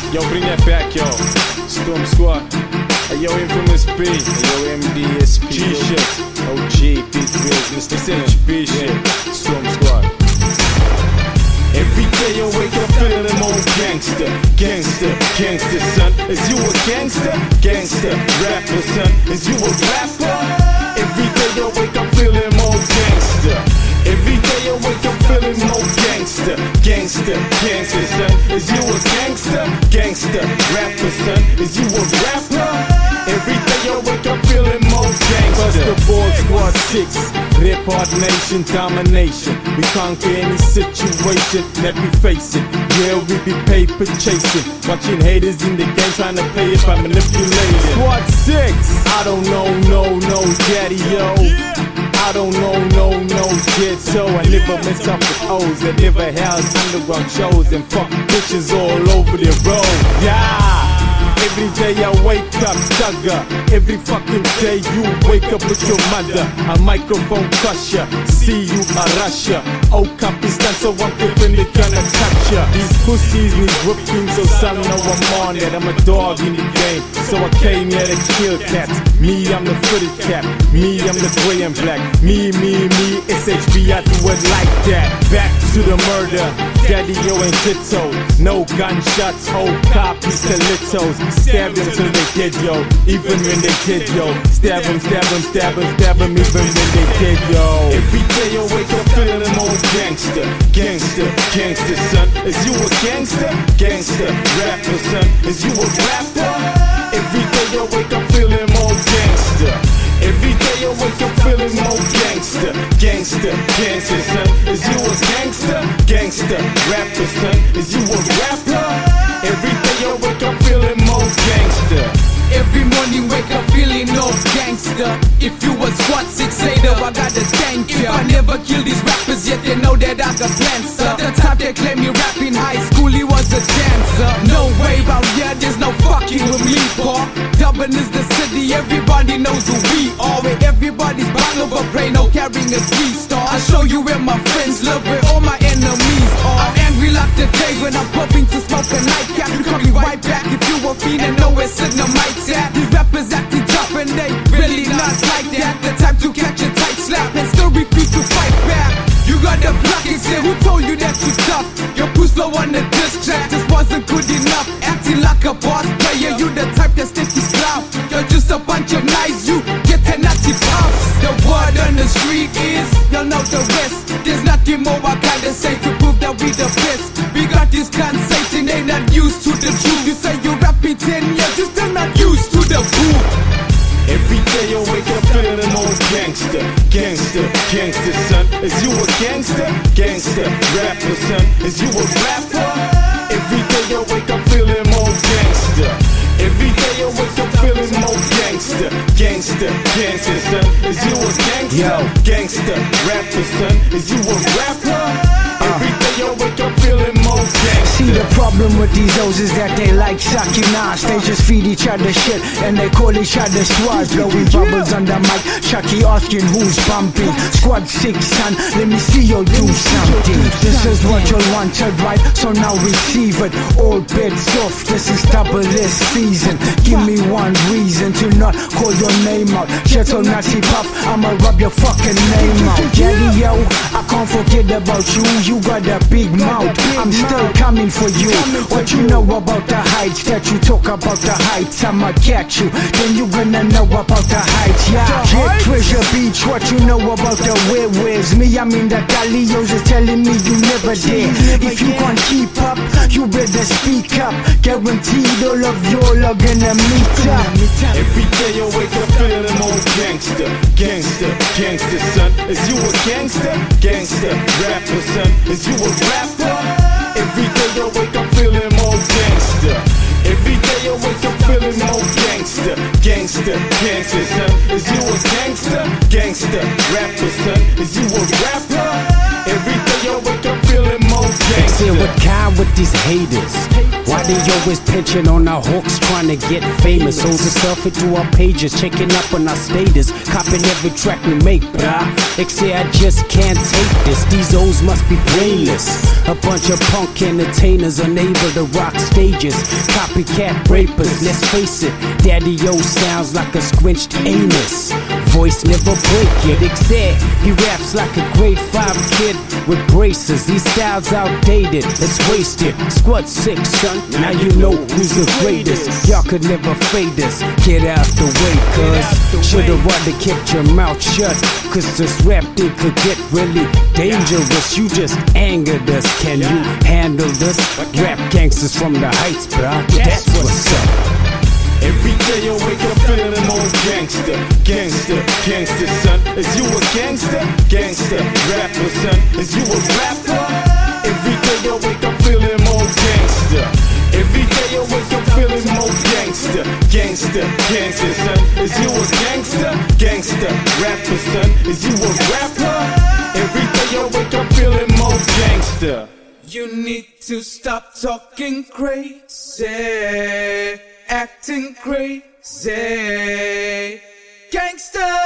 Yo, bring that back, yo. Storm Squad. Hey, yo, Infamous B. Hey, yo, MDSP. G-Shit. OG, Big Business. This HB shit. Storm Squad. Every day I wake up feeling more gangster. Gangster, gangster, son. Is you a gangster? Gangster, rapper, son. Is you a rapper? Every day I wake up feeling more gangster. Every day I wake up feeling more gangster. Gangster, gangster, son. Is you a gangster? Gangster, rapper, son. Is you a rapper? Every day I wake up feeling more gangster. First of all, Squad 6, Rip Hard Nation domination. We conquer any situation that we face it. Yeah, we be paper chasing, watching haters in the game trying to play it by manipulating. Squad 6, I don't know, no, daddy, yo. I don't know, ghetto. I never mess up with O's. I never held underground shows and fuck bitches all over the road. Yeah. Every day I wake up, thugger. Every fucking day you wake up with your mother. A microphone crusher. See you a rusher. Oh, Capistan, so I'm definitely gonna touch ya. These pussies need whipping, so son, know I'm on it. I'm a dog in the game, so I came here to kill cats. Me, I'm the footed cat. Me, I'm the gray and black. Me, SHB, I do it like that. Back to the murder. Daddy, yo, and ditto. No gunshots, old copies, stilettos. Stab them till they dead, yo. Even when they dead, yo. Stab them, even when they dead, yo. Every day I wake up feeling more gangster. Gangster, son. Is you a gangster? Gangster, rapper, son. Is you a rapper? Every day I wake up feeling more gangster. Every day I wake up feeling more gangster. Gangster, son. Is you a gangster? Gangster, rapper, son. Is you a rapper? Every day I wake up feeling more gangster. Every morning wake up feeling no gangster. If you a Squad 6 hater, I gotta thank ya. If I never kill these rappers yet, they know that I got plans, sir. The time they claim me rap in high school, he was a dancer. No way about here, there's no fucking with me, boy. Dublin is the city, everybody knows who we are. Where everybody's bang over brain, no carrying a 3-star. I'll show you where my friends live, where all my enemies are. I'm angry like the day when I'm popping to smoke a nightcap. You coming right back if you a fiend and know where sitting on my tab. These rappers acting tough and they really not like that. The time to catch a tight slap and still refuse to fight back. You got the blockage here, who told you that you tough? Your boost low on the diss track just wasn't good enough. Acting like a boss player, you the type that sticks his clout. You're just a bunch of nice, you get a Nazi pops. The word on the street is, you'll know the rest. There's nothing more I gotta say to prove that we the best. We got this conversation, they not used to the truth. You say you rapping 10 years, you still not used to the boo. Every day I wake up feeling more gangster. Gangster, son. Is you a gangster? Gangster, rapper, son. Is you a rapper? Every day I wake up feeling more gangster. Every day I wake up feeling more gangster. Gangster, son. Is you a gangster? Gangster, rapper, son. Is you a rapper? Every day I wake up feeling more gangster. See, the problem with these O's is that they like sucking ass. They just feed each other shit and they call each other squads. Blowing bubbles on the mic, Chucky asking who's bumping. Squad 6, son, let me see you do something. This is what you wanted, right? So now receive it. All bets off, this is double this season. Give me one reason to not call your name out. Ghetto Nazi puff, I'ma rub your fucking name out. Daddy, yo, I can't forget about you. You got a big mouth, I'm still coming for you. What you know about the heights? That you talk about the heights, I'ma catch you. Then you gonna know about the heights, yeah. Get Treasure Beach, what you know about the where-where's? Me, I'm in the Galios is telling me you never did. If you can't keep up, you better speak up. Guaranteed all of y'all are gonna meet up. Every day I wake up feeling more gangster. Gangster, son. Is you a gangster? Gangster, rapper, son. Is you a rapper? Every day I wake up feeling more gangster. Every day I wake up feeling more gangster. Gangster, son. Is you a gangster? Gangster, rapper, son. Is you a rapper? Every day I wake up feeling more gangster. Say what kind with these haters? Why Radio is pinching on our hooks, trying to get famous. Holds itself into our pages, checking up on our status, copying every track we make, brah. Say I just can't take this. These O's must be brainless. A bunch of punk entertainers unable to rock stages. Copycat rapers, let's face it. Daddy O sounds like a squinched anus. Voice never break yet, except he raps like a grade 5 kid with braces. These styles outdated, it's wasted. Squad 6, son, now you know who's the greatest. Y'all could never fade us, get out the way, cuz should've rather kept your mouth shut, cause this rap thing could get really dangerous. You just angered us, can you handle this? Rap gangsters from the heights, bruh, that's what's up. Every day I wake up feeling more gangster, gangster, gangster, son. Is you a gangster? Gangster, rapper, son. Is you a rapper? Every day I wake up feeling more gangster. Every day I wake up feeling more gangster, gangster, gangster, son. Is you a gangster? Gangster, rapper, son. Is you a rapper? Every day I wake up feeling more gangster. You need to stop talking crazy, acting crazy. Gangsta.